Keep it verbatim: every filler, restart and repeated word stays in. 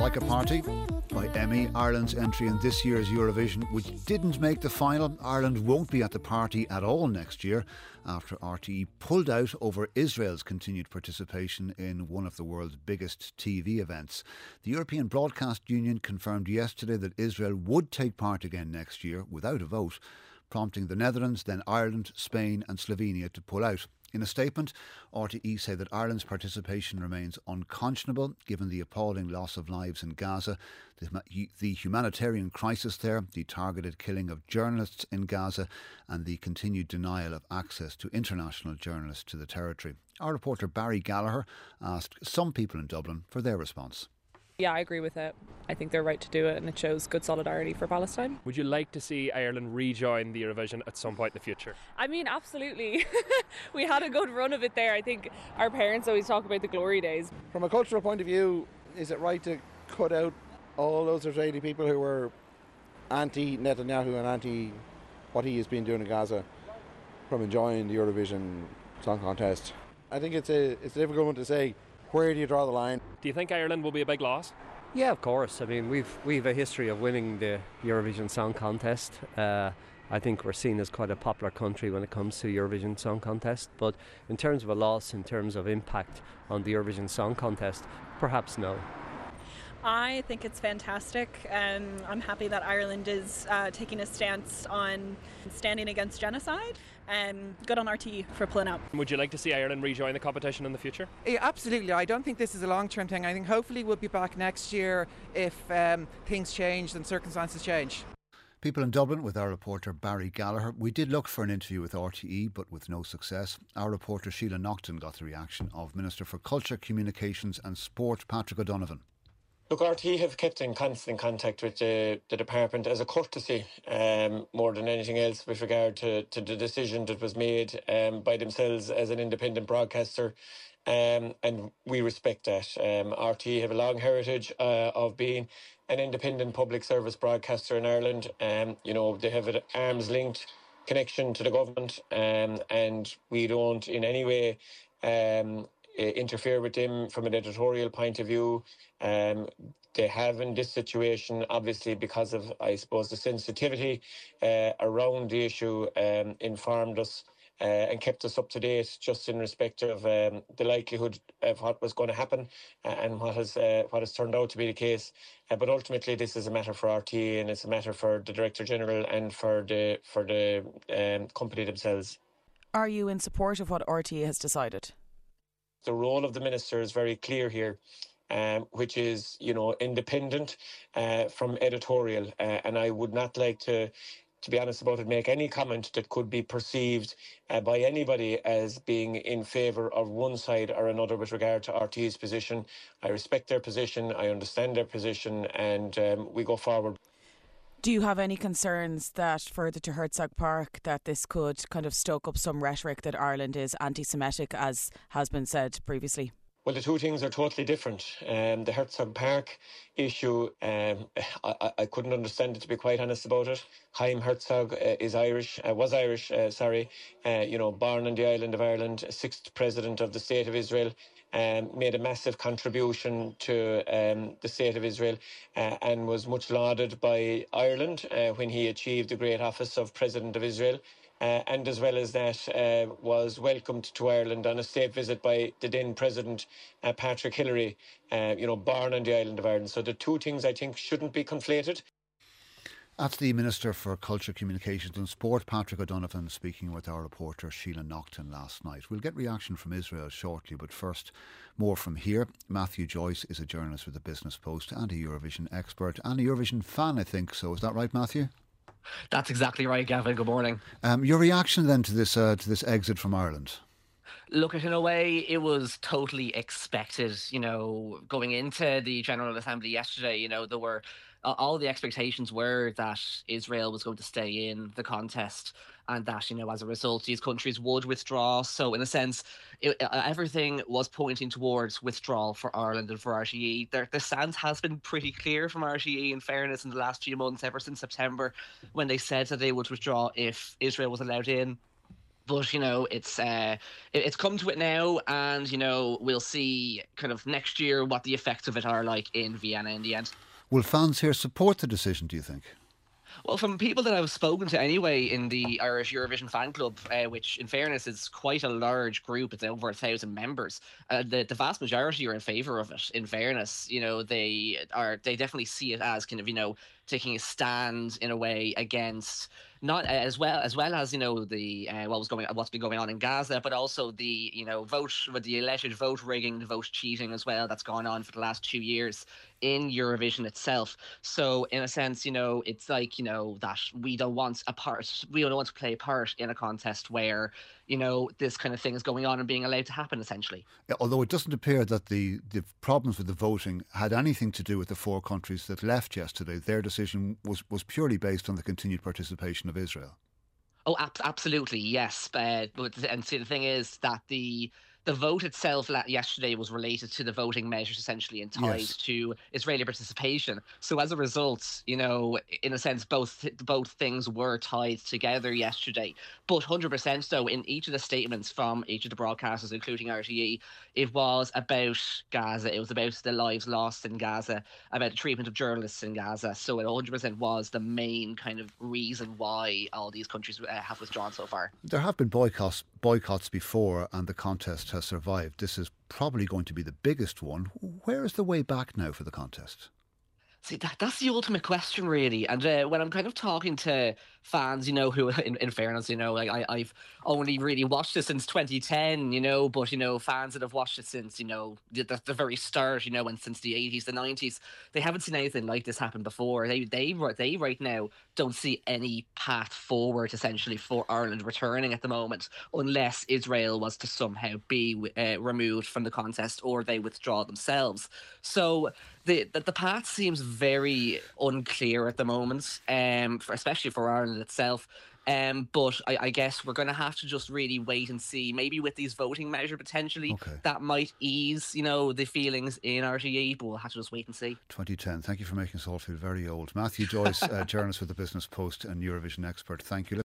Like a Party by Emmy, Ireland's entry in this year's Eurovision, which didn't make the final. Ireland won't be at the party at all next year after R T E pulled out over Israel's continued participation in one of the world's biggest T V events. The European Broadcast Union confirmed yesterday that Israel would take part again next year without a vote, prompting the Netherlands, then Ireland, Spain and Slovenia to pull out. In a statement, R T E say that Ireland's participation remains unconscionable given the appalling loss of lives in Gaza, the, the humanitarian crisis there, the targeted killing of journalists in Gaza and the continued denial of access to international journalists to the territory. Our reporter Barry Gallagher asked some people in Dublin for their response. Yeah, I agree with it. I think they're right to do it and it shows good solidarity for Palestine. Would you like to see Ireland rejoin the Eurovision at some point in the future? I mean, absolutely. We had a good run of it there. I think our parents always talk about the glory days. From a cultural point of view, is it right to cut out all those Israeli people who were anti-Netanyahu and anti what he has been doing in Gaza from enjoying the Eurovision Song Contest? I think it's a, it's a difficult one to say. Where do you draw the line? Do you think Ireland will be a big loss? Yeah, of course. I mean, we've we've a history of winning the Eurovision Song Contest. Uh, I think we're seen as quite a popular country when it comes to Eurovision Song Contest. But in terms of a loss, in terms of impact on the Eurovision Song Contest, perhaps no. I think it's fantastic. Um, I'm happy that Ireland is uh, taking a stance on standing against genocide. Um, good on R T E for pulling out. Would you like to see Ireland rejoin the competition in the future? Yeah, absolutely. I don't think this is a long-term thing. I think hopefully we'll be back next year if um, things change and circumstances change. People in Dublin with our reporter Barry Gallagher. We did look for an interview with R T E but with no success. Our reporter Sheila Naughton got the reaction of Minister for Culture, Communications and Sport Patrick O'Donovan. Look, R T E have kept in constant contact with the, the department as a courtesy, um, more than anything else, with regard to, to the decision that was made um, by themselves as an independent broadcaster. Um, and we respect that. Um, R T E have a long heritage uh, of being an independent public service broadcaster in Ireland. Um, you know, they have an arm's length connection to the government, um, and we don't in any way um, interfere with them from an editorial point of view. Um, they have in this situation, obviously because of, I suppose, the sensitivity uh, around the issue, um, informed us uh, and kept us up to date just in respect of um, the likelihood of what was going to happen uh, and what has uh, what has turned out to be the case. Uh, but ultimately, this is a matter for R T E and it's a matter for the Director General and for the for the um, company themselves. Are you in support of what R T E has decided? The role of the minister is very clear here, um, which is, you know, independent uh, from editorial. Uh, and I would not like to, to be honest about it, make any comment that could be perceived uh, by anybody as being in favour of one side or another with regard to R T E's position. I respect their position, I understand their position, and um, we go forward. Do you have any concerns that further to Herzog Park that this could kind of stoke up some rhetoric that Ireland is anti-Semitic, as has been said previously? Well, the two things are totally different. Um, the Herzog Park issue, um, I, I couldn't understand it, to be quite honest about it. Chaim Herzog uh, is Irish, uh, was Irish, uh, sorry, uh, you know, born on the island of Ireland, sixth president of the State of Israel. Um, made a massive contribution to um, the State of Israel uh, and was much lauded by Ireland uh, when he achieved the great office of President of Israel. Uh, and as well as that, uh, was welcomed to Ireland on a state visit by the then President uh, Patrick Hillery, uh, you know, born on the island of Ireland. So the two things, I think, shouldn't be conflated. That's the Minister for Culture, Communications and Sport, Patrick O'Donovan, speaking with our reporter Sheila Naughton last night. We'll get reaction from Israel shortly, but first, more from here. Matthew Joyce is a journalist with the Business Post and a Eurovision expert and a Eurovision fan, I think. So is that right, Matthew? That's exactly right, Gavin. Good morning. Um, your reaction then to this uh, to this exit from Ireland? Look, in a way, it was totally expected. You know, going into the General Assembly yesterday, you know, there were uh, all the expectations were that Israel was going to stay in the contest and that, you know, as a result, these countries would withdraw. So in a sense, it, uh, everything was pointing towards withdrawal for Ireland and for R T E. Their, the stance has been pretty clear from R T E, in fairness, in the last few months, ever since September, when they said that they would withdraw if Israel was allowed in. But you know, it's uh, it, it's come to it now, and you know, we'll see kind of next year what the effects of it are like in Vienna in the end. Will fans here support the decision, do you think? Well, from people that I've spoken to anyway in the Irish Eurovision fan club, uh, which in fairness is quite a large group, it's over a thousand members. Uh, the the vast majority are in favour of it. In fairness, you know, they are they definitely see it as kind of, you know, taking a stand in a way against not as well as well as you know the uh, what was going what's been going on in Gaza, but also the you know vote with the alleged vote rigging, the vote cheating as well that's gone on for the last two years in Eurovision itself. So in a sense, you know, it's like, you know, that we don't want a part, we don't want to play a part in a contest where, you know, this kind of thing is going on and being allowed to happen, essentially. Yeah, although it doesn't appear that the, the problems with the voting had anything to do with the four countries that left yesterday. Their decision was, was purely based on the continued participation of Israel. Oh, ab- absolutely, yes. Uh, but and see, the thing is that the the vote itself la- yesterday was related to the voting measures, essentially, and tied Yes. to Israeli participation. So as a result, you know, in a sense, both both things were tied together yesterday. But one hundred percent, though, in each of the statements from each of the broadcasters, including R T E, it was about Gaza. It was about the lives lost in Gaza, about the treatment of journalists in Gaza. So it one hundred percent was the main kind of reason why all these countries uh, have withdrawn so far. There have been boycotts, boycotts before, and the contest has survived. This is probably going to be the biggest one. Where is the way back now for the contest? See, that, that's the ultimate question, really. And uh, when I'm kind of talking to fans, you know, who, in, in fairness, you know, like I, I've only really watched it since twenty ten, you know, but, you know, fans that have watched it since, you know, the, the, the very start, you know, and since the eighties, the nineties, they haven't seen anything like this happen before. They, they, they right now don't see any path forward, essentially, for Ireland returning at the moment, unless Israel was to somehow be uh, removed from the contest or they withdraw themselves. So the, the, the path seems very unclear at the moment, um, for, especially for Ireland itself. Um, but I, I guess we're going to have to just really wait and see. Maybe with these voting measure potentially, Okay. that might ease, you know, the feelings in R T E. But we'll have to just wait and see. twenty ten. Thank you for making us all feel very old. Matthew Joyce, uh, journalist with the Business Post and Eurovision expert. Thank you.